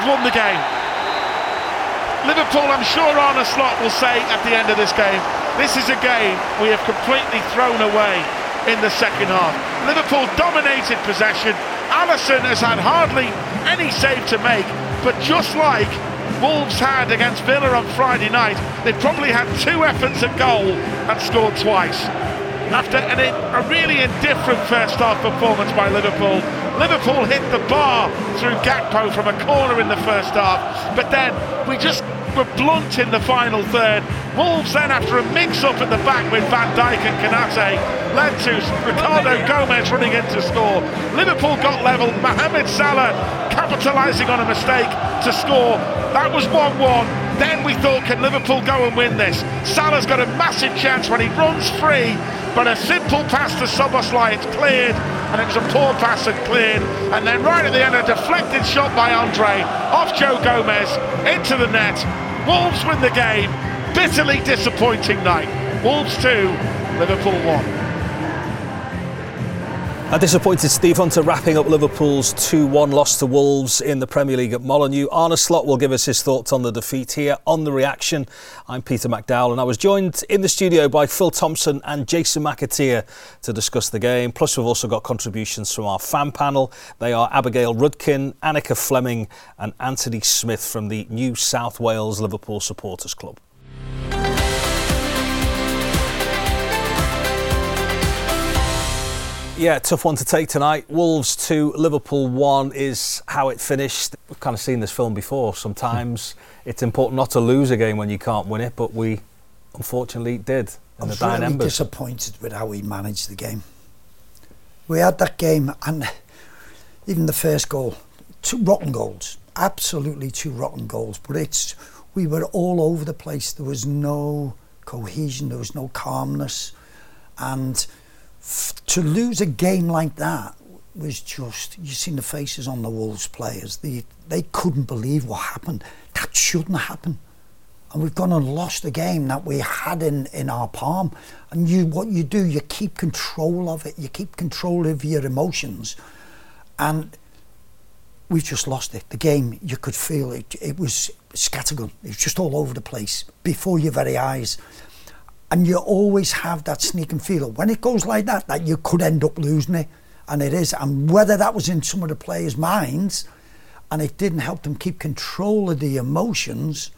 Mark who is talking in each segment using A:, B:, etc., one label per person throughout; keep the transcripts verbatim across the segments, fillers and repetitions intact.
A: won the game. Liverpool, I'm sure Arne Slot will say at the end of this game, this is a game we have completely thrown away in the second half. Liverpool dominated possession. Alisson has had hardly any save to make, but just like Wolves had against Villa on Friday night, they probably had two efforts at goal and scored twice. After an, a really indifferent first half performance by Liverpool, Liverpool hit the bar through Gakpo from a corner in the first half, but then we just were blunt in the final third. Wolves then, after a mix-up at the back with Van Dijk and Konate, led to Ricardo Gomez running in to score. Liverpool got level. Mohamed Salah capitalising on a mistake to score. That was one one. Then we thought, can Liverpool go and win this? Salah's got a massive chance when he runs free, but a simple pass to Szoboszlai, it's cleared, and it was a poor pass and cleared. And then right at the end, a deflected shot by Andre off Joe Gomez into the net. Wolves win the game. Bitterly disappointing night. Wolves two, Liverpool one.
B: A disappointed Steve Hunter wrapping up Liverpool's two one loss to Wolves in the Premier League at Molineux. Arne Slot will give us his thoughts on the defeat here on The Reaction. I'm Peter McDowell, and I was joined in the studio by Phil Thompson and Jason McAteer to discuss the game. Plus, we've also got contributions from our fan panel. They are Abigail Rudkin, Annika Fleming and Anthony Smith from the New South Wales Liverpool Supporters Club. Yeah, tough one to take tonight. Wolves two, Liverpool one is how it finished. We've kind of seen this film before. Sometimes it's important not to lose a game when you can't win it, but we unfortunately did in the dying embers.
C: I was really disappointed with how we managed the game. We had that game, and even the first goal, two rotten goals, absolutely two rotten goals. But it's we were all over the place. There was no cohesion, there was no calmness, and to lose a game like that was just, you've seen the faces on the Wolves players, they, they couldn't believe what happened. That shouldn't happen. And we've gone and lost a game that we had in, in our palm. And you, what you do, you keep control of it, you keep control of your emotions. And we've just lost it. The game, you could feel it, it was scattergun. It was just all over the place, before your very eyes. And you always have that sneaking feeling when it goes like that, that you could end up losing it. And it is. And whether that was in some of the players' minds and it didn't help them keep control of the emotions,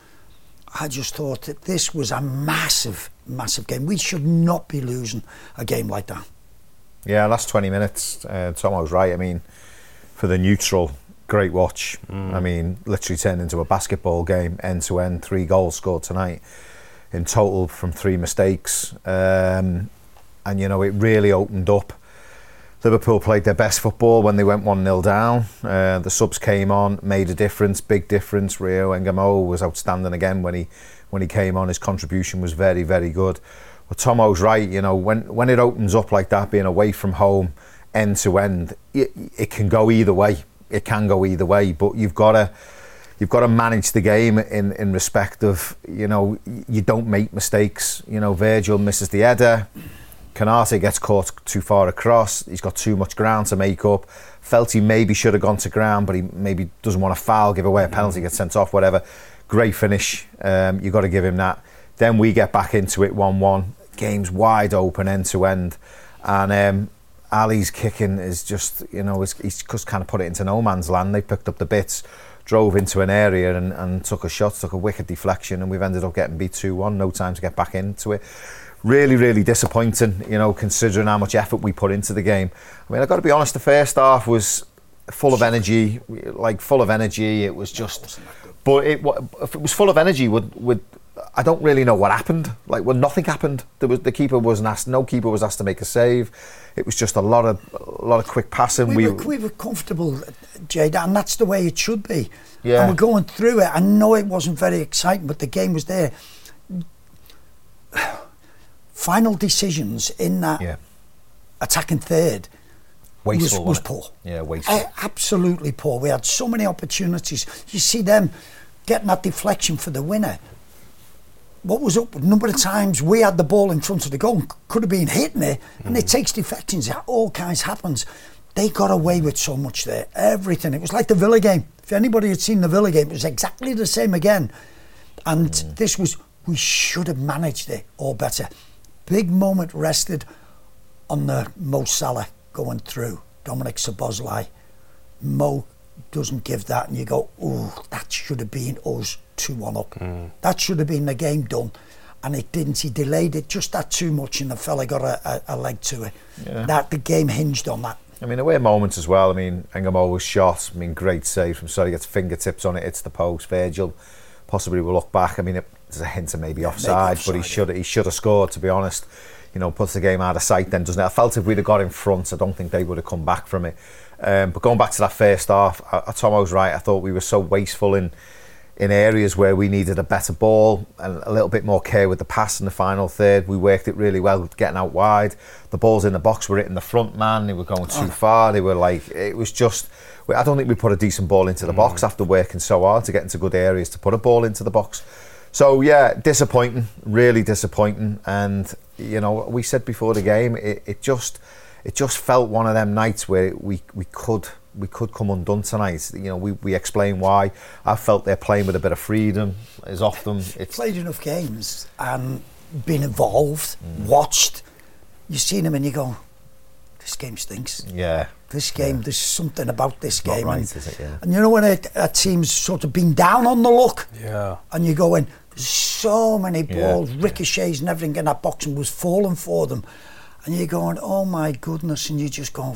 C: I just thought that this was a massive, massive game. We should not be losing a game like that.
D: Yeah, last twenty minutes, uh, Tom was right. I mean, for the neutral, great watch. Mm. I mean, literally turned into a basketball game, end to end, three goals scored tonight. In total from three mistakes, um, and you know, it really opened up. Liverpool played their best football when they went one nil down. Uh, the subs came on, made a difference, big difference. Rio Ngamo was outstanding again when he when he came on. His contribution was very, very good. But Tomo's right, you know, when when it opens up like that, being away from home, end to end, it, it can go either way. It can go either way, but you've got to. You've got to manage the game in, in respect of, you know, you don't make mistakes. You know, Virgil misses the header. Konate gets caught too far across. He's got too much ground to make up. Felt he maybe should have gone to ground, but he maybe doesn't want to foul, give away a penalty, get sent off, whatever. Great finish. Um, you've got to give him that. Then we get back into it one one. Game's wide open, end to end. And um, Ali's kicking is just, you know, he's, he's just kind of put it into no man's land. They picked up the bits, drove into an area and, and took a shot, took a wicked deflection, and we've ended up getting beat two one, no time to get back into it. Really, really disappointing, you know, considering how much effort we put into the game. I mean, I've got to be honest, the first half was full of energy, like full of energy, it was just, but it, if it was full of energy, would, would I don't really know what happened. Like, well, nothing happened. There was the keeper wasn't asked, no keeper was asked to make a save. It was just a lot of a lot of quick passing.
C: We, we, were, we were comfortable, Jade, and that's the way it should be.
D: Yeah.
C: And we're going through it. I know it wasn't very exciting, but the game was there. Final decisions in that
D: yeah.
C: attacking third
D: wasteful,
C: was, was poor.
D: Yeah, wasteful.
C: Uh, absolutely poor. We had so many opportunities. You see them getting that deflection for the winner. What was up? A number of times we had the ball in front of the goal, could have been hitting it, and mm. it takes deflections. All kinds happens. They got away with so much there. Everything. It was like the Villa game. If anybody had seen the Villa game, it was exactly the same again. And mm. this was, we should have managed it all better. Big moment rested on the Mo Salah going through, Dominic Szoboszlai. Mo doesn't give that, and you go, oh, that should have been us two one up. Mm. That should have been the game done. And it didn't. He delayed it just that too much, and the fella got a, a, a leg to it. Yeah. That the game hinged on that.
D: I mean, there were moments as well. I mean, Engamo was shot. I mean, great save from Surrey. Gets fingertips on it. It's the post. Virgil possibly will look back. I mean, it, there's a hint of maybe offside, yeah, maybe offside but he should he should have scored. To be honest, you know, puts the game out of sight. Then doesn't it? I felt if we'd have got in front, I don't think they would have come back from it. Um, but going back to that first half, I, I, Tomo's right. I thought we were so wasteful in. in areas where we needed a better ball and a little bit more care with the pass in the final third. We worked it really well, getting out wide. The balls in the box were hitting the front man. They were going too oh. far. They were like, it was just, I don't think we put a decent ball into the mm. box after working so hard to get into good areas to put a ball into the box. So yeah, disappointing, really disappointing. And, you know, we said before the game, it, it just it just felt one of them nights where we, we could... we could come undone tonight. You know, we, we explain why. I felt they're playing with a bit of freedom as often. It's
C: played enough games and been involved, mm. watched. You've seen them and you go, this game stinks.
D: Yeah.
C: This game,
D: yeah.
C: there's something about this
D: it's
C: game.
D: Not right,
C: and,
D: is it? Yeah.
C: And you know when a, a team's sort of been down on the luck,
B: yeah, and
C: you go in, there's so many balls,
D: yeah.
C: ricochets and everything in that box and was falling for them. And you're going, oh my goodness, and you just go,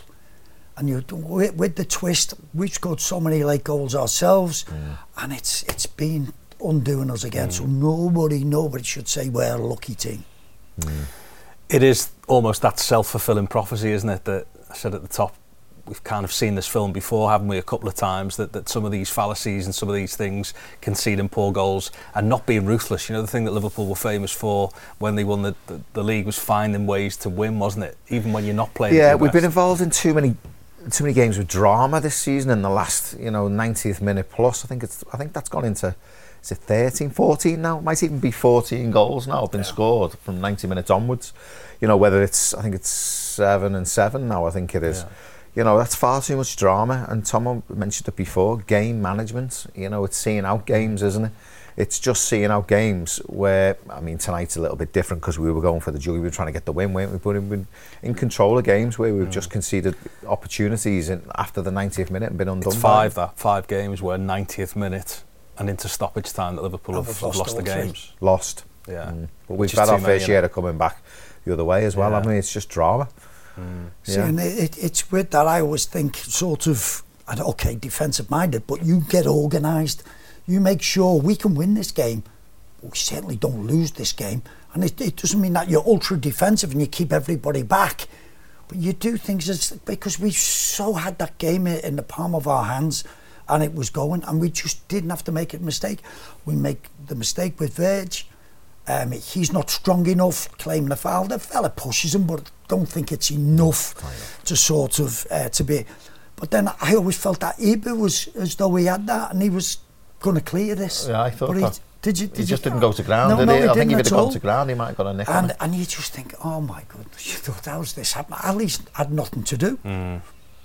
C: and you with, with the twist, we've scored so many late goals ourselves, mm. and it's it's been undoing us again. Mm. So nobody, nobody should say we're a lucky team.
B: Mm. It is almost that self-fulfilling prophecy, isn't it? That I said at the top, we've kind of seen this film before, haven't we, a couple of times, that, that some of these fallacies and some of these things, conceding poor goals and not being ruthless. You know, the thing that Liverpool were famous for when they won the, the, the league was finding ways to win, wasn't it? Even when you're not playing.
D: Yeah, we've been involved in too many too many games with drama this season in the last, you know, ninetieth minute plus. I think it's I think that's gone into, is it thirteen, fourteen now? It might even be fourteen goals now have been yeah. scored from ninety minutes onwards. You know, whether it's, I think it's seven and seven now, I think it is. Yeah. You know, that's far too much drama. And Tom mentioned it before, game management. You know, it's seeing out games, isn't it? It's just seeing out games where, I mean, tonight's a little bit different because we were going for the joy. We were trying to get the win, weren't we? But we've been in control of games where we've mm. just conceded opportunities in, after the ninetieth minute and been undone.
B: It's five, that. Five games where ninetieth minute and into stoppage time that Liverpool have, have lost, lost the games.
D: Lost.
B: Yeah.
D: Mm. But we've had our fair share of coming back the other way as well. Yeah. I mean, it's just drama.
C: Mm. See, yeah. and it, it's with that I always think sort of, okay, defensive minded, but you get organised. You make sure we can win this game. We certainly don't lose this game. And it, it doesn't mean that you're ultra defensive and you keep everybody back. But you do things as, because we so had that game in the palm of our hands and it was going and we just didn't have to make a mistake. We make the mistake with Virg. Um, he's not strong enough, claiming the foul. The fella pushes him, but I don't think it's enough to sort of, uh, to be. But then I always felt that Ibu was as though he had that and he was going to clear this.
D: Yeah, I thought
C: but
D: that.
C: He, did you, did
D: he just
C: you,
D: didn't go to ground,
C: no,
D: did
C: no,
D: he?
C: he
D: I think if he'd have
C: all.
D: gone to ground, he might have got a nick
C: and,
D: on it.
C: And you just think, oh my goodness, you thought, how's this happening? At least had nothing to do.
B: Mm.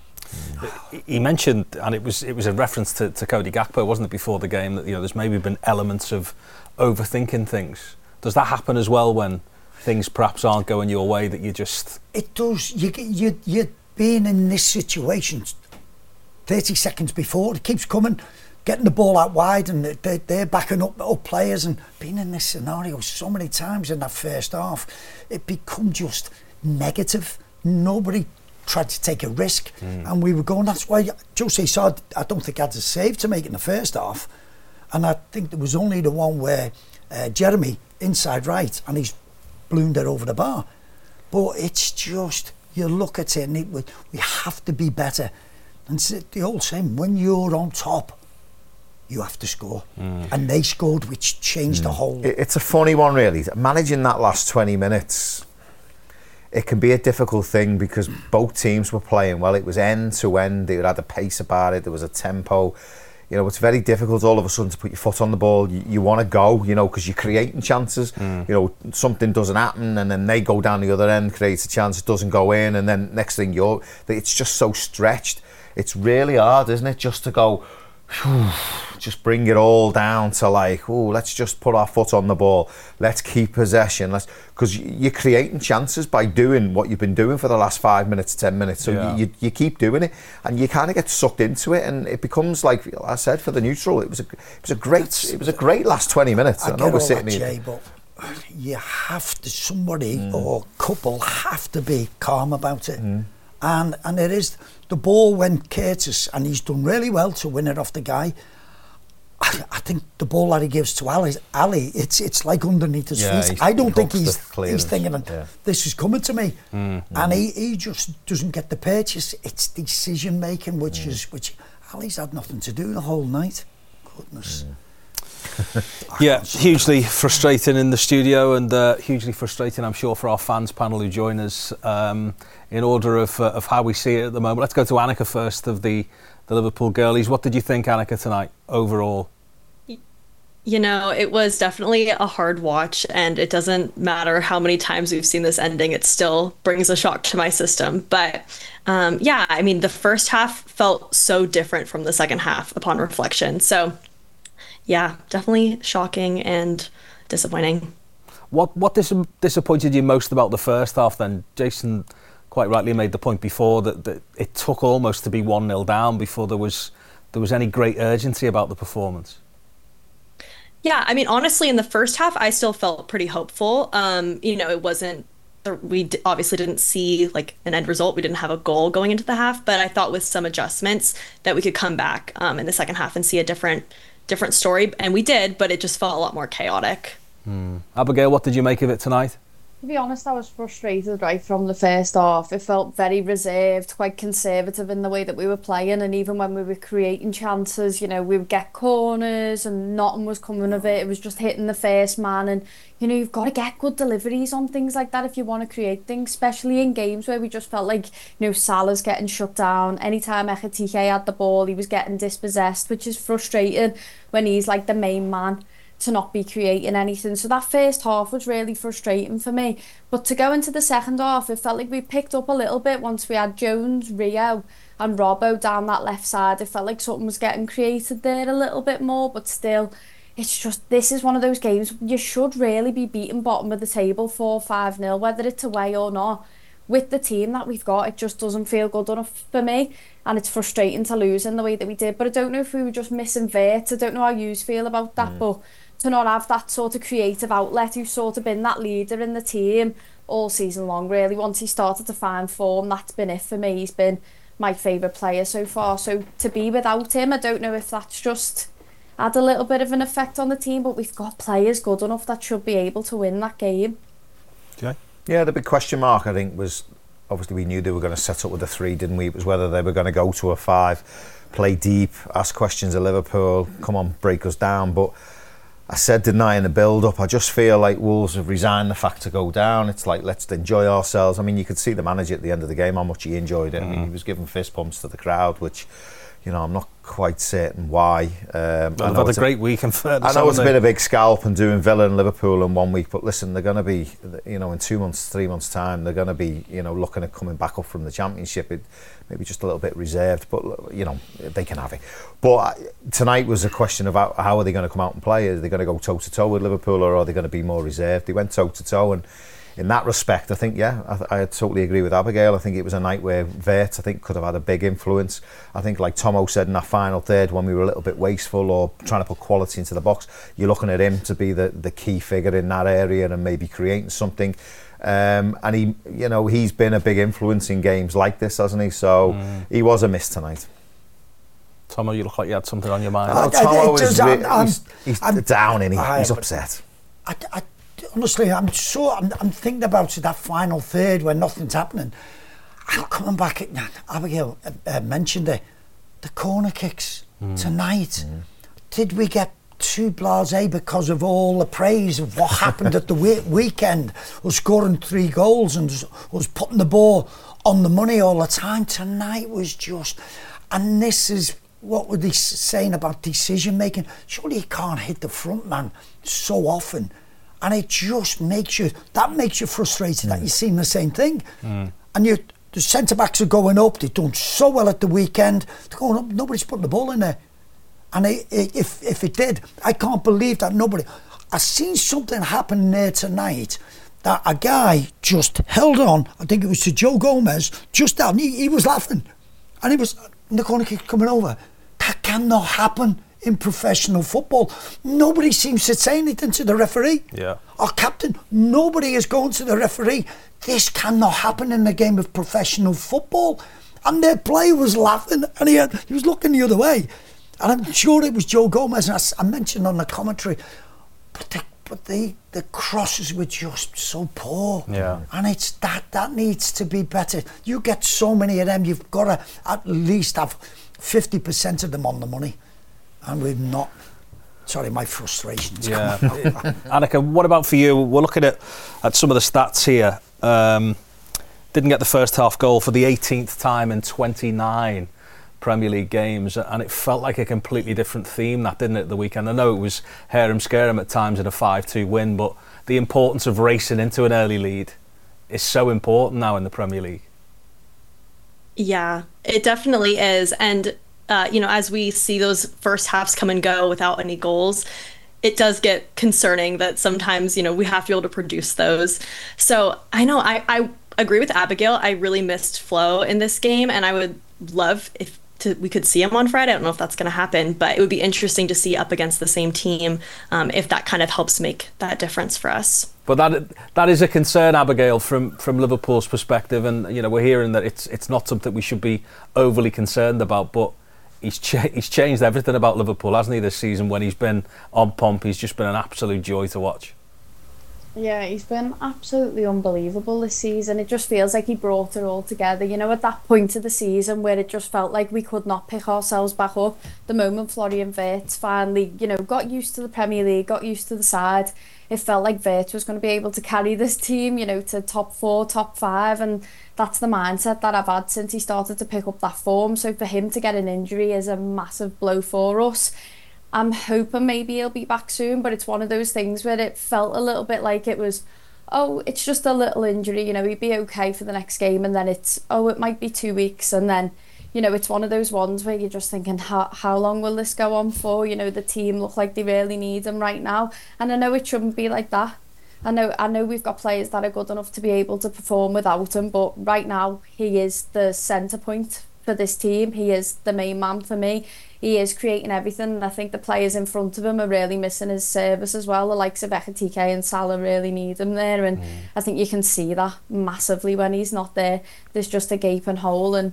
B: Mm. He mentioned, and it was it was a reference to, to Cody Gakpo, wasn't it, before the game, that you know there's maybe been elements of overthinking things. Does that happen as well when things perhaps aren't going your way, that you just...
C: It does. You, you, you're being in this situation thirty seconds before, it keeps coming, getting the ball out wide and they're, they're backing up, up players, and being in this scenario so many times in that first half, it become just negative. Nobody tried to take a risk mm. and we were going, that's why Jose Sá, I don't think had a save to make in the first half, and I think there was only the one where uh, Jeremy inside right and he's ballooned it over the bar. But it's just, you look at it and it, we have to be better. And it's the old saying, when you're on top, you have to score. Mm. And they scored, which changed mm. the whole...
D: It's a funny one, really. Managing that last twenty minutes, it can be a difficult thing because both teams were playing well. It was end to end. They had a pace about it. There was a tempo. You know, it's very difficult all of a sudden to put your foot on the ball. You, you want to go, you know, because you're creating chances. Mm. You know, something doesn't happen and then they go down the other end, creates a chance, it doesn't go in, and then next thing you're... It's just so stretched. It's really hard, isn't it, just to go, whew, just bring it all down to like, oh, let's just put our foot on the ball. Let's keep possession. Let's, because you're creating chances by doing what you've been doing for the last five minutes, ten minutes. So yeah. you, you you keep doing it, and you kind of get sucked into it, and it becomes like I said for the neutral. It was a it was a great That's, it was a great last twenty minutes.
C: I,
D: I know
C: get
D: we're
C: all
D: sitting
C: that,
D: here.
C: Jay, but you have to somebody
D: mm. or
C: couple have to be calm about it. Mm. And and it is the ball went Curtis, and he's done really well to win it off the guy. I, I think the ball that he gives to Ali, Ali, it's it's like underneath his
D: yeah,
C: feet. I don't think he's
D: he's
C: thinking
D: yeah.
C: this is coming to me,
D: mm.
C: and he, he just doesn't get the purchase. It's decision making, which mm. is which Ali's had nothing to do the whole night. Goodness.
D: Mm.
B: Yeah, hugely frustrating in the studio, and uh, hugely frustrating, I'm sure, for our fans panel who join us. Um, in order of uh, of how we see it at the moment, let's go to Annika first of the, the Liverpool girlies. What did you think, Annika, tonight overall?
E: You know, it was definitely a hard watch, and it doesn't matter how many times we've seen this ending, it still brings a shock to my system. But um, yeah, I mean, the first half felt so different from the second half upon reflection. So yeah, definitely shocking and disappointing. What
B: what dis- disappointed you most about the first half then? Jason quite rightly made the point before that, that it took almost to be one nil down before there was there was any great urgency about the performance.
E: Yeah, I mean, honestly, in the first half, I still felt pretty hopeful. Um, you know, it wasn't, we d- obviously didn't see like an end result. We didn't have a goal going into the half, but I thought with some adjustments that we could come back um, in the second half and see a different different story. And we did, but it just felt a lot more chaotic.
B: Hmm. Abigail, what did you make of it tonight?
F: To be honest, I was frustrated right from the first half. It felt very reserved, quite conservative in the way that we were playing, and even when we were creating chances, you know, we would get corners and nothing was coming of it. It was just hitting the first man, and you know, you've got to get good deliveries on things like that if you want to create things, especially in games where we just felt like, you know, Salah's getting shut down. Anytime Ekitike had the ball, he was getting dispossessed, which is frustrating when he's like the main man to not be creating anything. So that first half was really frustrating for me. But to go into the second half, it felt like we picked up a little bit once we had Jones, Rio and Robbo down that left side. It felt like something was getting created there a little bit more, but still, it's just, this is one of those games you should really be beating bottom of the table four five nil, whether it's away or not. With the team that we've got, it just doesn't feel good enough for me, and it's frustrating to lose in the way that we did. But I don't know if we were just missing Vert. I don't know how you feel about that, mm. but to not have that sort of creative outlet who's sort of been that leader in the team all season long, really. Once he started to find form, that's been it for me. He's been my favourite player so far. So to be without him, I don't know if that's just had a little bit of an effect on the team, but we've got players good enough that should be able to win that game.
B: Okay.
D: Yeah, the big question mark, I think, was obviously we knew they were going to set up with a three, didn't we? It was whether they were going to go to a five, play deep, ask questions of Liverpool, come on, break us down. But I said, didn't I, in the build-up, I just feel like Wolves have resigned the fact to go down. It's like, let's enjoy ourselves. I mean, you could see the manager at the end of the game, how much he enjoyed it. Mm. I mean, he was giving fist pumps to the crowd, which, you know, I'm not quite certain why. Um,
B: well, they've had a great week in fairness.
D: I know it's been a big scalp and doing Villa and Liverpool in one week, but listen, they're going to be, you know, in two months, three months' time, they're going to be, you know, looking at coming back up from the Championship. It, maybe just a little bit reserved, but, you know, they can have it. But tonight was a question of how, how are they going to come out and play? Are they going to go toe-to-toe with Liverpool, or are they going to be more reserved? They went toe-to-toe, and in that respect, I think, yeah, I, I totally agree with Abigail. I think it was a night where Vert, I think, could have had a big influence. I think, like Tomo said in that final third, when we were a little bit wasteful or trying to put quality into the box, you're looking at him to be the, the key figure in that area and maybe creating something. Um, and he, you know, he's been a big influence in games like this, hasn't he? So mm. he was a miss tonight.
B: Tomo, you look like you had something on your mind.
D: Oh, Tomo is re- I'm, he's, he's I'm, down, and he? he's upset.
C: I, I, honestly, I'm so I'm, I'm thinking about it, that final third when nothing's happening. I'm coming back at Abigail uh, mentioned it. The corner kicks mm. tonight. Mm. Did we get too blasé because of all the praise of what happened at the we- weekend? Was scoring three goals and was putting the ball on the money all the time. Tonight was just, and this is what were they saying about decision making? Surely you can't hit the front man so often, and it just makes you that makes you frustrated mm. that you're seeing the same thing. Mm. And you, the centre backs are going up. They've done so well at the weekend. They're going up. Nobody's putting the ball in there. And it, it, if, if it did, I can't believe that nobody... I seen something happen there tonight that a guy just held on, I think it was to Joe Gomez, just down, he, he was laughing. And he was, and the corner kick coming over. That cannot happen in professional football. Nobody seems to say anything to the referee.
B: Yeah.
C: Our captain, nobody is going to the referee. This cannot happen in the game of professional football. And their player was laughing, and he, had, he was looking the other way. And I'm sure it was Joe Gomez, and I, I mentioned on the commentary, but the, but the, the crosses were just so poor.
B: Yeah.
C: And it's that, that needs to be better. You get so many of them, you've got to at least have fifty percent of them on the money. And we've not. Sorry, my frustrations.
B: Yeah. Annika, what about for you? We're looking at, at some of the stats here. Um, didn't get the first half goal for the eighteenth time in twenty-nine Premier League games, and it felt like a completely different theme, that, didn't it, the weekend? I know it was harem scarum at times in a five two win, but the importance of racing into an early lead is so important now in the Premier League.
E: Yeah, it definitely is. And Uh, you know, as we see those first halves come and go without any goals, it does get concerning that sometimes, you know, we have to be able to produce those. So I know I, I agree with Abigail. I really missed Flo in this game, and I would love if to, we could see him on Friday. I don't know if that's going to happen, but it would be interesting to see up against the same team um, if that kind of helps make that difference for us.
B: But that that is a concern, Abigail, from, from Liverpool's perspective, and you know we're hearing that it's it's not something we should be overly concerned about, but He's, cha- he's changed everything about Liverpool, hasn't he, this season? When he's been on pomp, he's just been an absolute joy to watch.
F: Yeah, he's been absolutely unbelievable this season. It just feels like he brought it all together. You know, at that point of the season where it just felt like we could not pick ourselves back up, the moment Florian Wirtz finally, you know, got used to the Premier League, got used to the side, it felt like Wirtz was going to be able to carry this team, you know, to top four, top five, and that's the mindset that I've had since he started to pick up that form. So for him to get an injury is a massive blow for us. I'm hoping maybe he'll be back soon, but it's one of those things where it felt a little bit like it was, oh, it's just a little injury, you know, he'd be okay for the next game, and then it's, oh, it might be two weeks, and then, you know, it's one of those ones where you're just thinking, how how long will this go on for? You know, the team look like they really need him right now, and I know it shouldn't be like that. I know I know we've got players that are good enough to be able to perform without him, but right now he is the centre point for this team. He is the main man for me. He is creating everything, and I think the players in front of him are really missing his service as well. The likes of Ekitike and Salah really need him there, and mm. I think you can see that massively when he's not there. There's just a gaping hole, and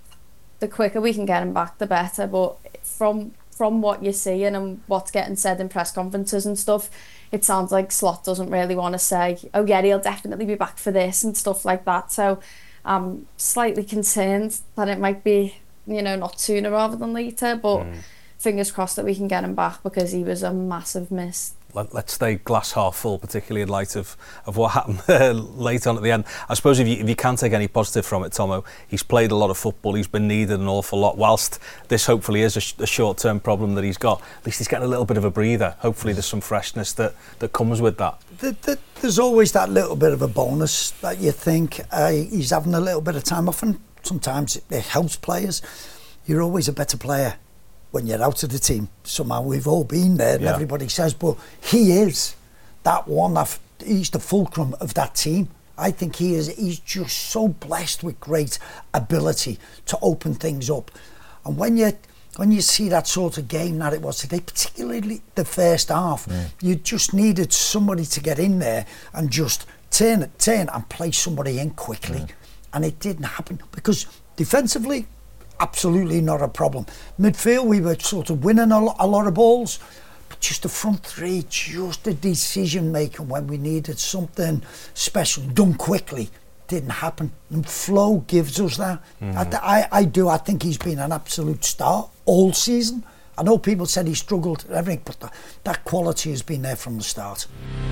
F: the quicker we can get him back, the better. But from from what you're seeing and what's getting said in press conferences and stuff, it sounds like Slot doesn't really want to say, oh yeah, he'll definitely be back for this and stuff like that. So I'm slightly concerned that it might be, you know, not sooner rather than later, but mm. fingers crossed that we can get him back, because he was a massive miss.
B: Let, let's stay glass half full, particularly in light of, of what happened late on at the end. I suppose if you, if you can take any positive from it, Tomo, he's played a lot of football, he's been needed an awful lot. Whilst this hopefully is a, sh- a short-term problem that he's got, at least he's getting a little bit of a breather. Hopefully there's some freshness that, that comes with that.
C: The, the, there's always that little bit of a bonus that you think uh, he's having a little bit of time off, and sometimes it, it helps players. You're always a better player when you're out of the team. Somehow we've all been there, and yeah. everybody says, but he is that one, that he's the fulcrum of that team. I think he is. He's just so blessed with great ability to open things up. And when you when you see that sort of game that it was today, particularly the first half, yeah. you just needed somebody to get in there and just turn it, turn and play somebody in quickly. Yeah. And it didn't happen, because defensively, absolutely not a problem. Midfield, we were sort of winning a lot, a lot of balls, but just the front three, just the decision making when we needed something special done quickly, didn't happen. And Flo gives us that. Mm-hmm. I, I, I do. I think he's been an absolute star all season. I know people said he struggled and everything, but the, that quality has been there from the start.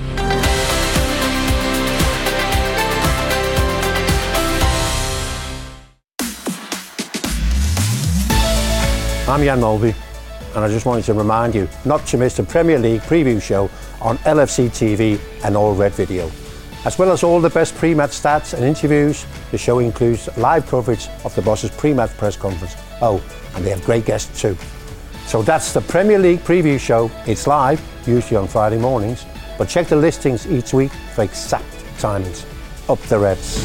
G: I'm Jan Mulvey, and I just wanted to remind you not to miss the Premier League preview show on L F C T V and All Red Video. As well as all the best pre-match stats and interviews, the show includes live coverage of the Boss's pre-match press conference. Oh, and they have great guests too. So that's the Premier League preview show. It's live, usually on Friday mornings, but check the listings each week for exact timings. Up the Reds.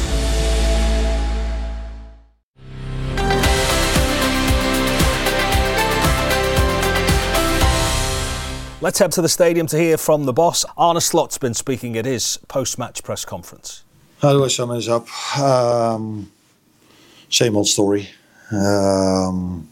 B: Let's head to the stadium to hear from the boss. Arne Slot's been speaking at his post-match press conference.
H: How do I sum this up? Um, same old story. Um,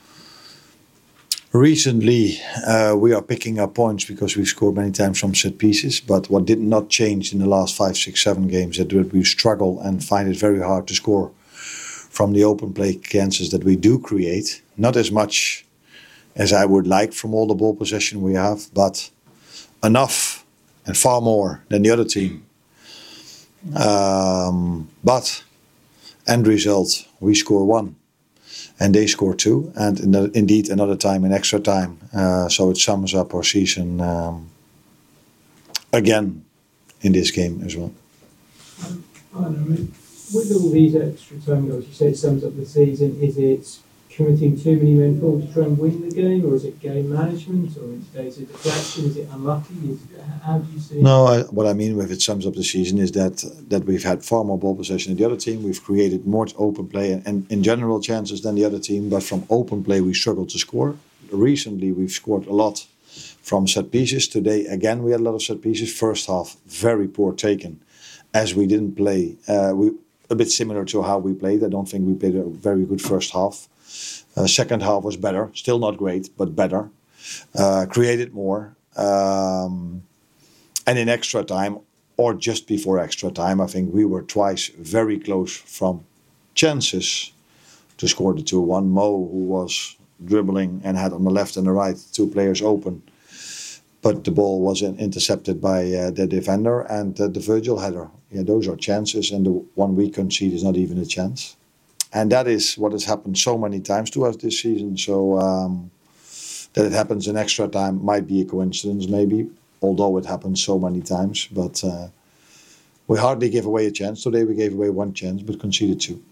H: recently, uh, we are picking up points because we've scored many times from set pieces. But what did not change in the last five, six, seven games is that we struggle and find it very hard to score from the open play chances that we do create. Not as much as I would like from all the ball possession we have, but enough and far more than the other team. Um, but end result, we score one and they score two, and in the, indeed another time in extra time. Uh, so it sums up our season um, again in this game as well.
I: Um, I don't know, with all these extra time goals, you say it sums up the season. Is it committing too many men forward to try and win the game, or is it game management, or in today's a deflection? Is it unlucky? Is it, how do you see it?
H: No, I, what I mean with it sums up the season is that that we've had far more ball possession than the other team. We've created more open play and, and in general chances than the other team, but from open play we struggled to score. Recently we've scored a lot from set pieces. Today again we had a lot of set pieces. First half very poor taken, as we didn't play. Uh, we a bit similar to how we played. I don't think we played a very good first half. Uh, second half was better, still not great, but better. Uh, created more. Um, and in extra time, or just before extra time, I think we were twice very close from chances to score the two one. Mo, who was dribbling and had on the left and the right two players open, but the ball was intercepted by uh, the defender, and uh, the Virgil header. Yeah, those are chances, and the one we concede is not even a chance. And that is what has happened so many times to us this season. So um, that it happens in extra time might be a coincidence, maybe, although it happens so many times. But uh, we hardly give away a chance. Today we gave away one chance, but conceded two.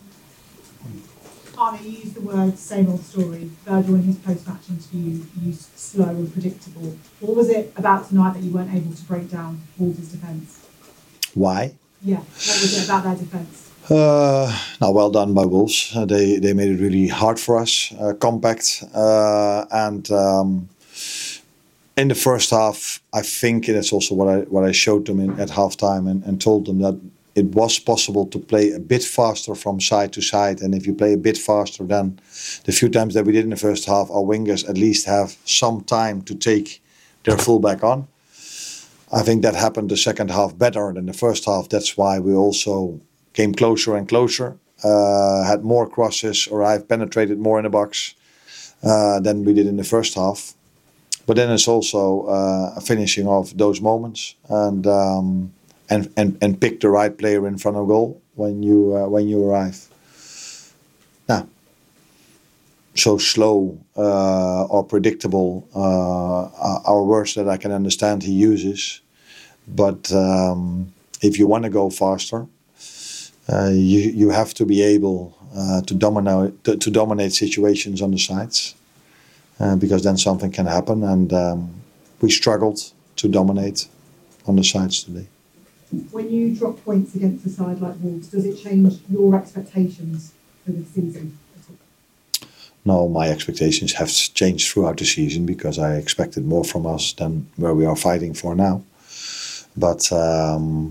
J: Arne, you used the word same old story. Virgil in his post-match interview used slow and predictable. What was it about tonight that you weren't able to break down Wolves' defence?
H: Why?
J: Yeah, what was it about their defence?
H: Uh, now, well done by Wolves. Uh, they they made it really hard for us, uh, compact, uh, and um, in the first half, I think that's also what I what I showed them in, at halftime and, and told them that it was possible to play a bit faster from side to side, and if you play a bit faster, then the few times that we did in the first half, our wingers at least have some time to take their fullback on. I think that happened the second half better than the first half. That's why we also came closer and closer, uh, had more crosses, or I've penetrated more in the box uh, than we did in the first half. But then it's also uh, finishing off those moments and um, and and and pick the right player in front of goal when you uh, when you arrive. Now, so slow uh, or predictable uh, are words that I can understand he uses, but um, if you want to go faster, Uh, you you have to be able uh, to dominate to, to dominate situations on the sides, uh, because then something can happen, and um, we struggled to dominate on the sides today.
J: When you drop points against a side like Wolves, does it change your expectations for the season?
H: No, my expectations have changed throughout the season because I expected more from us than where we are fighting for now. But um,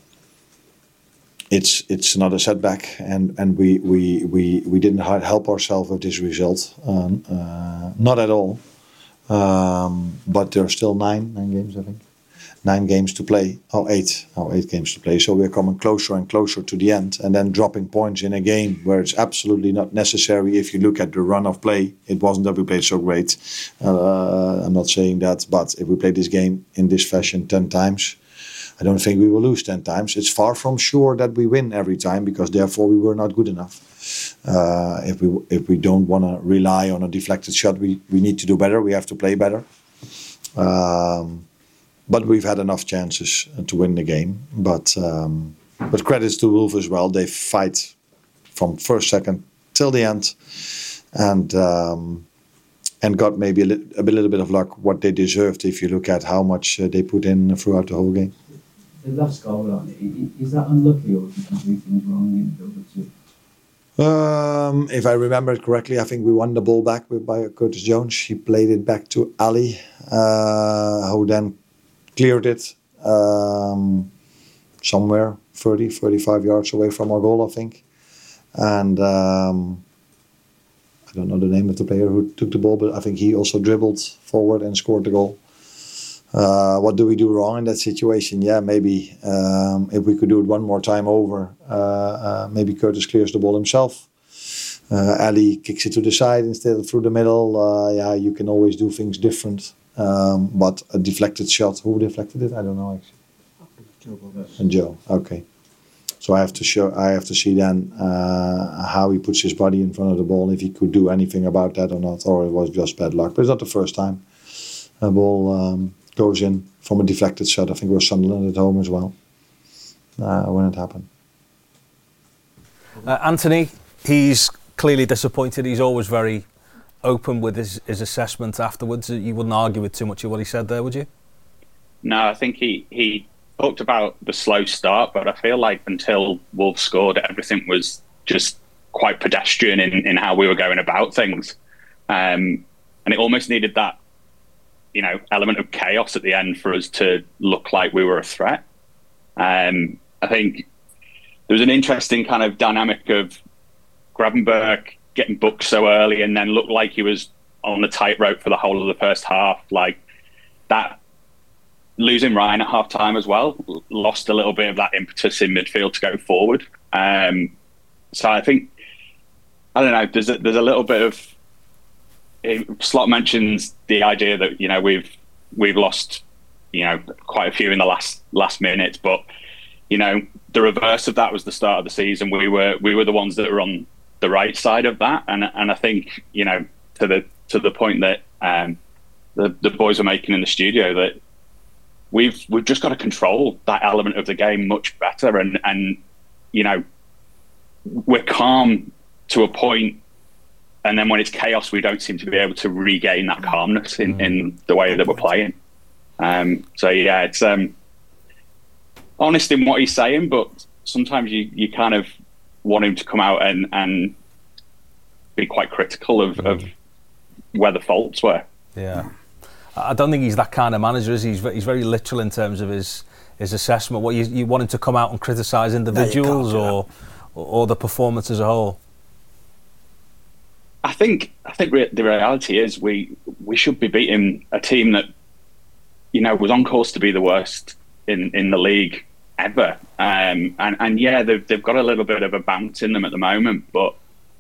H: it's it's another setback, and, and we, we, we, we didn't help ourselves with this result, um, uh, not at all. Um, but there are still nine nine games, I think. Nine games to play. Oh, eight. Oh, eight games to play. So we're coming closer and closer to the end, and then dropping points in a game where it's absolutely not necessary. If you look at the run of play, it wasn't that we played so great. Uh, I'm not saying that, but if we play this game in this fashion ten times, I don't think we will lose ten times. It's far from sure that we win every time, because therefore we were not good enough. Uh, if we if we don't want to rely on a deflected shot, we, we need to do better. We have to play better. Um, but we've had enough chances to win the game. But um, but credits to Wolves as well. They fight from first, second till the end, and um, and got maybe a, li- a little bit of luck what they deserved if you look at how much uh, they put in throughout the whole game.
K: The last goal, on it, is that unlucky or did you do things wrong in the build-up to it?
H: Um, if I remember it correctly, I think we won the ball back with, by Curtis Jones. He played it back to Ali, uh, who then cleared it um, somewhere thirty, thirty-five yards away from our goal, I think. And um, I don't know the name of the player who took the ball, but I think he also dribbled forward and scored the goal. Uh, what do we do wrong in that situation? Yeah, maybe um, if we could do it one more time over, uh, uh, maybe Curtis clears the ball himself. Uh, Ali kicks it to the side instead of through the middle. Uh, yeah, you can always do things different. Um, but a deflected shot, who deflected it? I don't know actually. And Joe, okay. So I have to show, I have to see then uh, how he puts his body in front of the ball, if he could do anything about that or not, or it was just bad luck. But it's not the first time a ball um, goes in from a deflected shot. I think it was Sunderland at home as well uh, when it happened.
B: Uh, Anthony, he's clearly disappointed. He's always very open with his, his assessment afterwards. You wouldn't argue with too much of what he said there, would you?
L: No, I think he, he talked about the slow start, but I feel like until Wolves scored, everything was just quite pedestrian in, in how we were going about things. Um, and it almost needed that, you know, element of chaos at the end for us to look like we were a threat. Um, I think there was an interesting kind of dynamic of Gravenberch getting booked so early and then looked like he was on the tightrope for the whole of the first half. Like that, losing Ryan at half time as well, lost a little bit of that impetus in midfield to go forward. Um, so I think, I don't know, there's a, there's a little bit of, Slot mentions the idea that, you know, we've we've lost, you know, quite a few in the last last minute, but, you know, the reverse of that was the start of the season. We were we were the ones that were on the right side of that, and and I think, you know, to the to the point that um, the the boys were making in the studio, that we've we've just got to control that element of the game much better, and and you know, we're calm to a point. And then when it's chaos, we don't seem to be able to regain that calmness in, in the way that we're playing. Um, so, yeah, it's um, honest in what he's saying, but sometimes you, you kind of want him to come out and, and be quite critical of, of where the faults were.
B: Yeah. I don't think he's that kind of manager, is he? He's, he's very literal in terms of his, his assessment. What you, you want him to come out and criticise individuals no, or, or the performance as a whole?
L: I think I think re- the reality is we we should be beating a team that, you know, was on course to be the worst in, in the league ever. Um, and and yeah, they've they've got a little bit of a bounce in them at the moment, but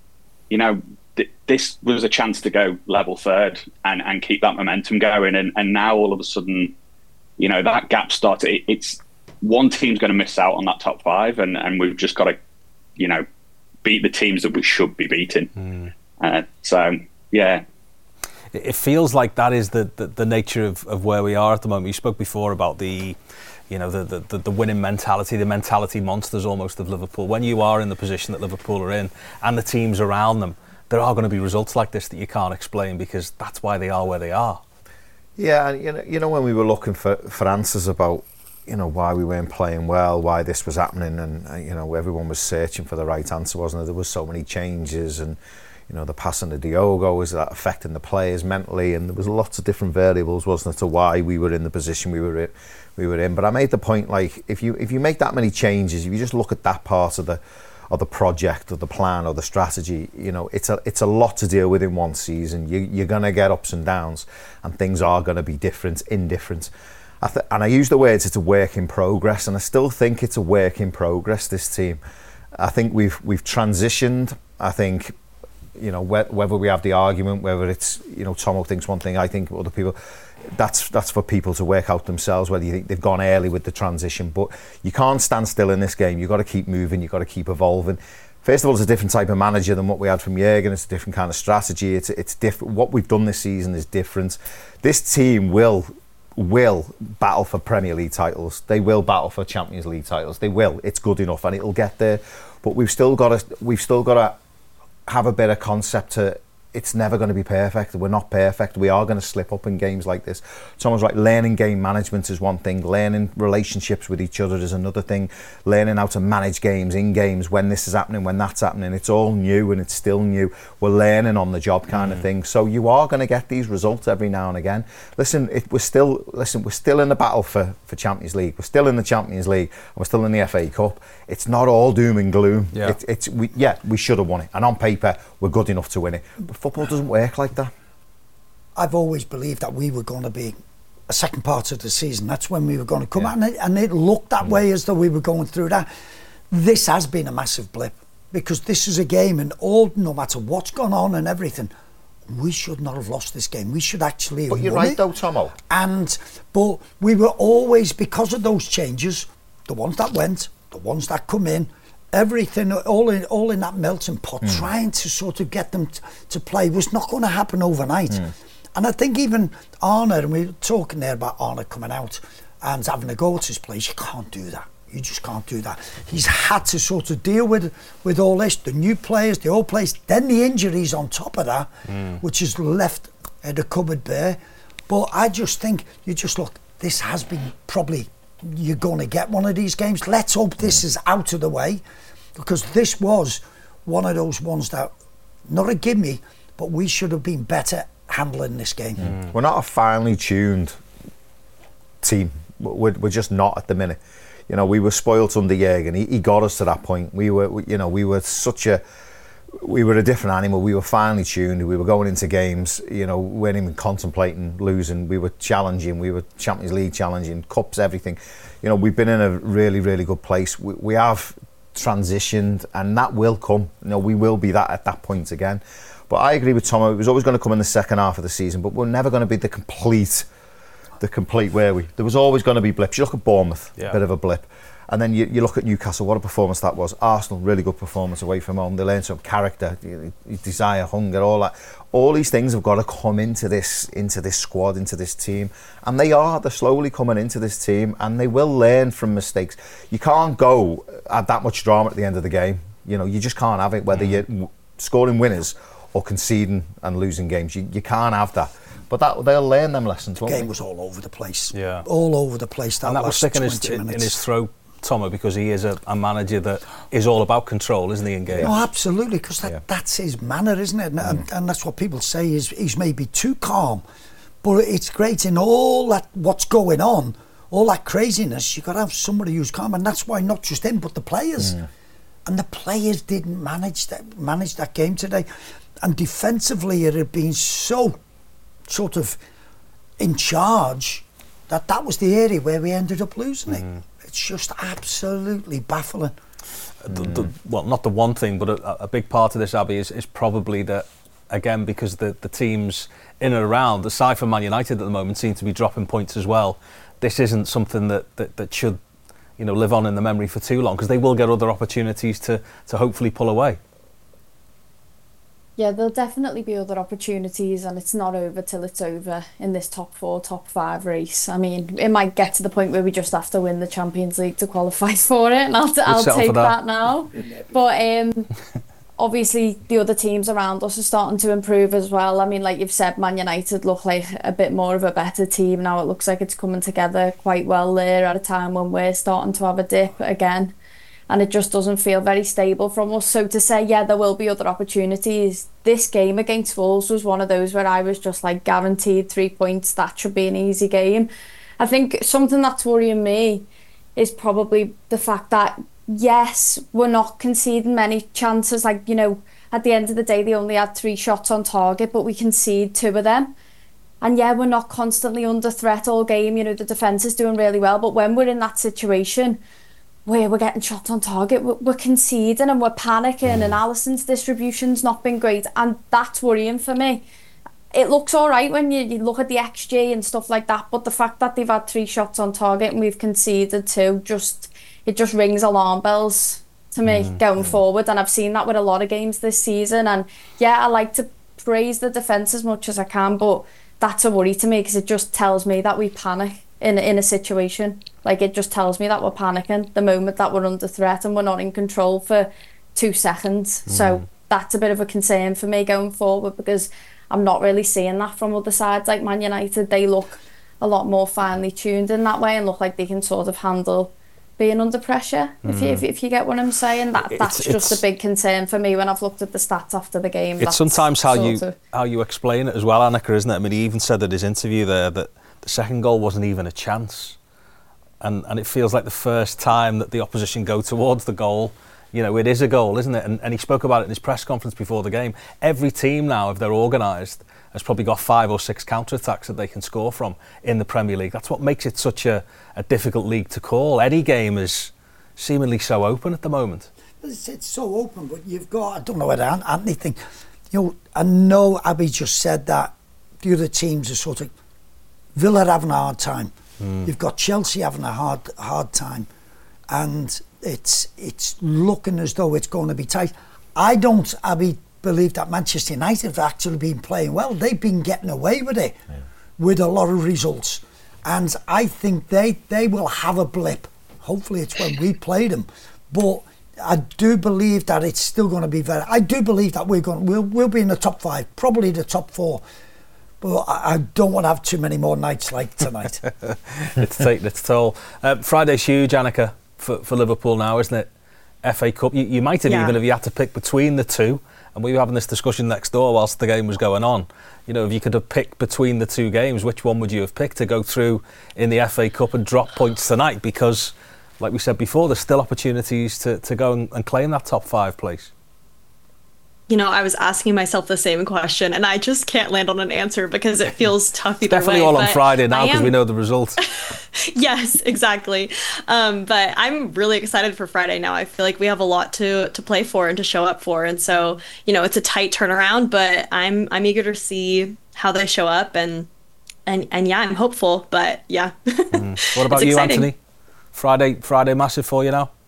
L: you know, th- this was a chance to go level third and, and keep that momentum going. And, and now all of a sudden, you know, that gap starts. It, it's one team's going to miss out on that top five, and, and we've just got to, you know, beat the teams that we should be beating. Mm. Uh, so, yeah.
B: It feels like that is the, the, the nature of, of where we are at the moment. You spoke before about the, you know, the, the, the winning mentality, the mentality monsters almost of Liverpool. When you are in the position that Liverpool are in and the teams around them, there are going to be results like this that you can't explain, because that's why they are where they are.
D: Yeah, and you know, you know when we were looking for, for answers about, you know, why we weren't playing well, why this was happening, and uh, you know, everyone was searching for the right answer, wasn't it? There was so many changes, and you know, the passing of Diogo, was that affecting the players mentally? And there was lots of different variables, wasn't it, to why we were in the position we were in, we were in. But I made the point, like, if you if you make that many changes, if you just look at that part of the of the project or the plan or the strategy, you know, it's a it's a lot to deal with in one season. You, you're going to get ups and downs, and things are going to be different, indifferent. I th- and I use the words, it's a work in progress, and I still think it's a work in progress, this team. I think we've we've transitioned. I think, you know, wh- whether we have the argument, whether it's, you know, Tomo thinks one thing, I think other people, that's that's for people to work out themselves, whether you think they've gone early with the transition. But you can't stand still in this game. You've got to keep moving, you've got to keep evolving. First of all, it's a different type of manager than what we had from Jurgen. It's a different kind of strategy. It's it's different. What we've done this season is different. This team will will battle for Premier League titles. They will battle for Champions League titles. They will. It's good enough, and it'll get there. But we've still got to we've still got to have a better concept to it's never going to be perfect. We're not perfect. We are going to slip up in games like this. Someone's like, learning game management is one thing, learning relationships with each other is another thing, learning how to manage games in games, when this is happening, when that's happening. It's all new and it's still new. We're learning on the job kind mm. of thing. So you are going to get these results every now and again. Listen, it, we're still listen. We're still in the battle for, for Champions League. We're still in the Champions League. And we're still in the F A Cup. It's not all doom and gloom.
B: Yeah.
D: It, it's we, yeah, we should have won it. And on paper, we're good enough to win it. But football doesn't work like that.
C: I've always believed that we were going to be a second part of the season. That's when we were going to come yeah. out, and it, and it looked that mm. way, as though we were going through that. This has been a massive blip, because this is a game, and all, no matter what's gone on and everything, we should not have lost this game. We should actually have
D: But you're
C: won
D: right
C: it.
D: though, Tomo.
C: And but we were always, because of those changes, the ones that went, the ones that come in, everything, all in all in that melting pot, mm. trying to sort of get them t- to play was not going to happen overnight. Mm. And I think even Arne, and we were talking there about Arne coming out and having a go at his place, you can't do that. You just can't do that. He's had to sort of deal with with all this, the new players, the old players, then the injuries on top of that, mm. which has left uh, the cupboard bare. But I just think, you just look, this has been probably, you're going to get one of these games. Let's hope this is out of the way, because this was one of those ones that, not a gimme, but we should have been better handling this game.
D: Mm. We're not a finely tuned team. We're, we're just not at the minute. You know, we were spoilt under Jürgen. He, he got us to that point. We were, we, you know, we were such a, we were a different animal. We were finely tuned. We were going into games, you know, we weren't even contemplating losing. We were challenging. We were Champions League challenging, cups, everything. You know, we've been in a really, really good place. We, we have transitioned, and that will come. You know, we will be that at that point again. But I agree with Tom. It was always going to come in the second half of the season, but we're never going to be the complete. The complete were we? There was always going to be blips. You look at Bournemouth, yeah. bit of a blip, and then you, you look at Newcastle. What a performance that was! Arsenal, really good performance away from home. They learned some character, desire, hunger, all that. All these things have got to come into this, into this squad, into this team, and they are. They're slowly coming into this team, and they will learn from mistakes. You can't go at that much drama at the end of the game. You know, you just can't have it. Whether mm. you're scoring winners or conceding and losing games, you, you can't have that. But that they'll learn them lessons.
C: The game
D: they?
C: was all over the place.
B: Yeah,
C: all over the place. That
B: and that was sticking
C: his,
B: in, in his throat, Tomo, because he is a, a manager that is all about control, isn't he? In games.
C: Oh, absolutely, because that, yeah. that's his manner, isn't it? And, mm. and, and that's what people say is he's maybe too calm, but it's great in all that what's going on, all that craziness. You got to have somebody who's calm, and that's why not just him, but the players. Mm. And the players didn't manage that manage that game today, and defensively it had been so. Sort of in charge that that was the area where we ended up losing it. Mm. It's just absolutely baffling.
B: The, the, well, not the one thing, but a, a big part of this, Abby, is, is probably that, again, because the, the teams in and around, aside from Man United at the moment, seem to be dropping points as well. This isn't something that, that, that should, you know, live on in the memory for too long, because they will get other opportunities to, to hopefully pull away.
F: Yeah, there'll definitely be other opportunities, and it's not over till it's over in this top four, top five race. I mean, it might get to the point where we just have to win the Champions League to qualify for it, and I'll, t- I'll take that. that now. But um, obviously, the other teams around us are starting to improve as well. I mean, like you've said, Man United look like a bit more of a better team now. It looks like it's coming together quite well there at a time when we're starting to have a dip again. And it just doesn't feel very stable from us. So to say, yeah, there will be other opportunities. This game against Wolves was one of those where I was just like, guaranteed three points. That should be an easy game. I think something that's worrying me is probably the fact that, yes, we're not conceding many chances. Like, you know, at the end of the day, they only had three shots on target, but we concede two of them. And yeah, we're not constantly under threat all game. You know, the defence is doing really well. But when we're in that situation where we're getting shots on target, we're, we're conceding and we're panicking, and Alisson's distribution's not been great, and that's worrying for me. It looks all right when you, you look at the X G and stuff like that, but the fact that they've had three shots on target and we've conceded two, just it just rings alarm bells to me mm, going mm. forward. And I've seen that with a lot of games this season. And yeah, I like to praise the defence as much as I can, but that's a worry to me, because it just tells me that we panic in in a situation. Like, it just tells me that we're panicking the moment that we're under threat and we're not in control for two seconds. Mm. So that's a bit of a concern for me going forward, because I'm not really seeing that from other sides like Man United. They look a lot more finely tuned in that way and look like they can sort of handle being under pressure, mm. if, you, if, if you get what I'm saying. That That's it's, just it's, a big concern for me when I've looked at the stats after the game.
B: It's
F: That's
B: sometimes how you
F: of...
B: how you explain it as well, Annika, isn't it? I mean, he even said at his interview there that the second goal wasn't even a chance. And, and it feels like the first time that the opposition go towards the goal, you know, it is a goal, isn't it? And, and he spoke about it in his press conference before the game. Every team now, if they're organised, has probably got five or six counter-attacks that they can score from in the Premier League. That's what makes it such a, a difficult league to call. Any game is seemingly so open at the moment.
C: It's, it's so open, but you've got, I don't know whether Anthony think, you know, I know Abby just said that the other teams are sort of, Villa having a hard time. Mm. You've got Chelsea having a hard hard time. And it's it's looking as though it's going to be tight. I don't, Abby, believe that Manchester United have actually been playing well. They've been getting away with it, yeah. with a lot of results. And I think they, they will have a blip. Hopefully it's when we play them. But I do believe that it's still going to be very... I do believe that we're going, we'll, we'll be in the top five, probably the top four. But I, I don't want to have too many more nights like tonight.
B: It's taking its toll. Uh, Friday's huge, Annika, for, for Liverpool now, isn't it? F A Cup. You, you might have yeah. even, if you had to pick between the two, and we were having this discussion next door whilst the game was going on, you know, if you could have picked between the two games, which one would you have picked to go through in the F A Cup and drop points tonight? Because, like we said before, there's still opportunities to, to go and, and claim that top five place.
E: You know, I was asking myself the same question, and I just can't land on an answer because it feels tough either
B: Definitely
E: way.
B: all on Friday now because am... we know the result.
E: Yes, exactly. Um, but I'm really excited for Friday now. I feel like we have a lot to to play for and to show up for, and so you know, it's a tight turnaround. But I'm I'm eager to see how they show up, and and and yeah, I'm hopeful. But yeah.
B: mm. What about you, exciting. Anthony? Friday, Friday, massive for you now.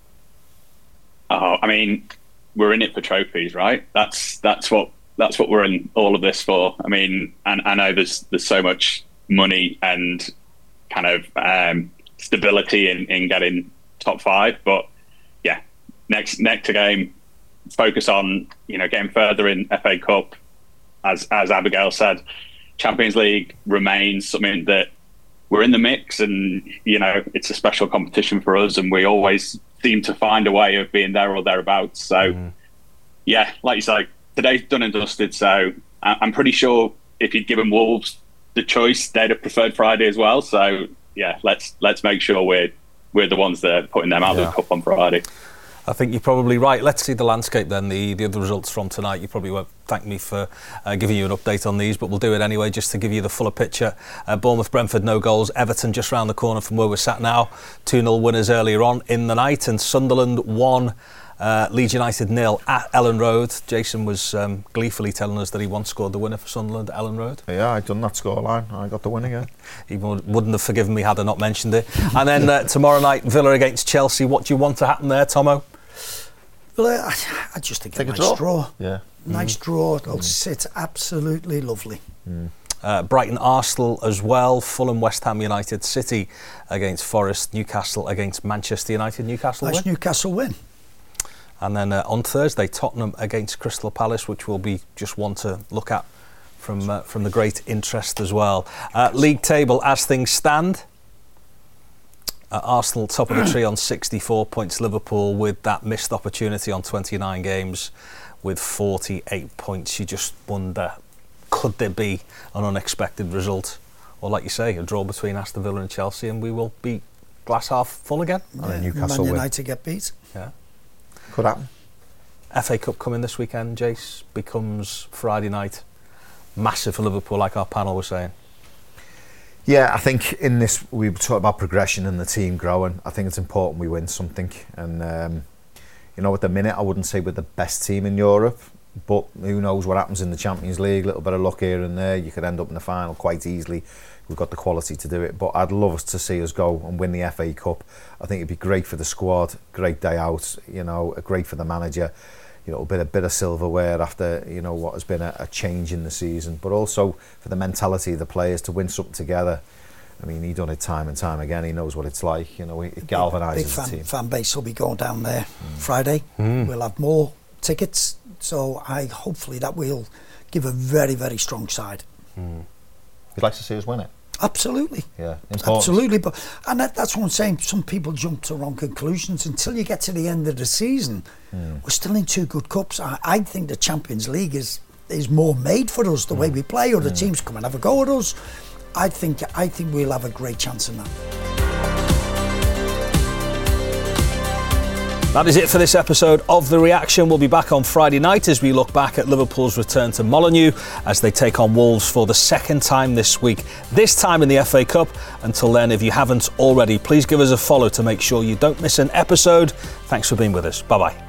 L: Oh, I mean. We're in it for trophies, right? That's that's what that's what we're in all of this for. I mean, and I know there's there's so much money and kind of um, stability in, in getting top five, but yeah, next next game, focus on you know getting further in F A Cup. As as Abigail said, Champions League remains something that we're in the mix, and you know it's a special competition for us, and we always seem to find a way of being there or thereabouts. So, mm. yeah, like you say, today's done and dusted. So, I'm pretty sure if you'd given Wolves the choice, they'd have preferred Friday as well. So, yeah, let's let's make sure we're we're the ones that are putting them out yeah. of the cup on Friday.
B: I think you're probably right. Let's see the landscape then, the, the other results from tonight. You probably won't thank me for uh, giving you an update on these, but we'll do it anyway just to give you the fuller picture. Uh, Bournemouth, Brentford, no goals. Everton just round the corner from where we're sat now. two nil winners earlier on in the night. And Sunderland won, uh, Leeds United nil at Ellen Road. Jason was um, gleefully telling us that he once scored the winner for Sunderland at Ellen Road.
D: Yeah, I'd done that scoreline. I got the win again.
B: He wouldn't have forgiven me had I not mentioned it. And then uh, tomorrow night, Villa against Chelsea. What do you want to happen there, Tomo?
C: Well, I, I just think
D: Take
C: a nice
D: draw.
C: draw.
D: Yeah.
C: Nice
D: mm.
C: draw. It'll
D: mm.
C: sit absolutely lovely.
B: Mm. Uh, Brighton, Arsenal as well. Fulham, West Ham United, City against Forest, Newcastle against Manchester United. Newcastle
C: nice
B: win.
C: Newcastle win.
B: And then uh, on Thursday, Tottenham against Crystal Palace, which will be just one to look at from uh, from the great interest as well. Uh, league table as things stand. Uh, Arsenal top of the tree on sixty-four points. Liverpool with that missed opportunity on twenty-nine games with forty-eight points. You just wonder, could there be an unexpected result? Or like you say, a draw between Aston Villa and Chelsea and we will be glass half full again?
C: Yeah,
D: and Newcastle
C: Man United get beat.
B: Yeah.
D: Could happen.
B: F A Cup coming this weekend, Jace, becomes Friday night. Massive for Liverpool, like our panel was saying.
D: Yeah, I think in this, we talk about progression and the team growing. I think it's important we win something. And, um, you know, at the minute, I wouldn't say we're the best team in Europe, but who knows what happens in the Champions League. A little bit of luck here and there. You could end up in the final quite easily. We've got the quality to do it. But I'd love us to see us go and win the F A Cup. I think it'd be great for the squad, great day out, you know, great for the manager. You know, a bit, a bit of silverware after, you know, what has been a, a change in the season, but also for the mentality of the players to win something together. I mean, he's done it time and time again. He knows what it's like. You know, it galvanises
C: big
D: the
C: fan,
D: team.
C: Fan base will be going down there
D: mm.
C: Friday. Mm. We'll have more tickets So I hopefully that will give a very, very strong side.
D: Mm. You'd like to see us win it?
C: Absolutely.
D: Yeah, important.
C: Absolutely. But and that, that's what I'm saying. Some people jump to wrong conclusions until you get to the end of the season. Mm. We're still in two good cups. I, I think the Champions League is is more made for us the mm. way we play. Other mm. teams come and have a go at us. I think I think we'll have a great chance in that.
B: That is it for this episode of The Reaction. We'll be back on Friday night as we look back at Liverpool's return to Molineux as they take on Wolves for the second time this week, this time in the F A Cup. Until then, if you haven't already, please give us a follow to make sure you don't miss an episode. Thanks for being with us. Bye-bye.